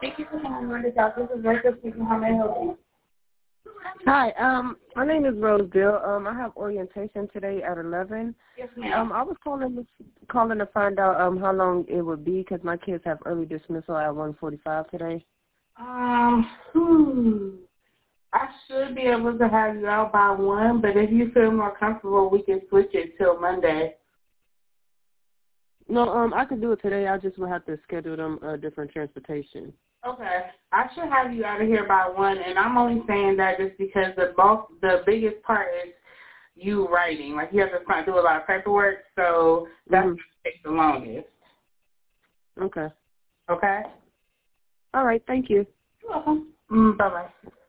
Thank you for calling on the doctor. This is Rachel speaking. How may I help you? Hi, my name is Rose Bill. I have orientation today at 11. Yes, ma'am. I was calling to find out how long it would be because my kids have early dismissal at 1:45 today. I should be able to have you out by 1, but if you feel more comfortable, we can switch it till Monday. No, I could do it today. I just would have to schedule them different transportation. Okay. I should have you out of here by 1, and I'm only saying that just because the biggest part is you writing. Like, you have to do a lot of paperwork, so that's going to take the longest. Okay. Okay? All right. Thank you. You're welcome. Bye-bye.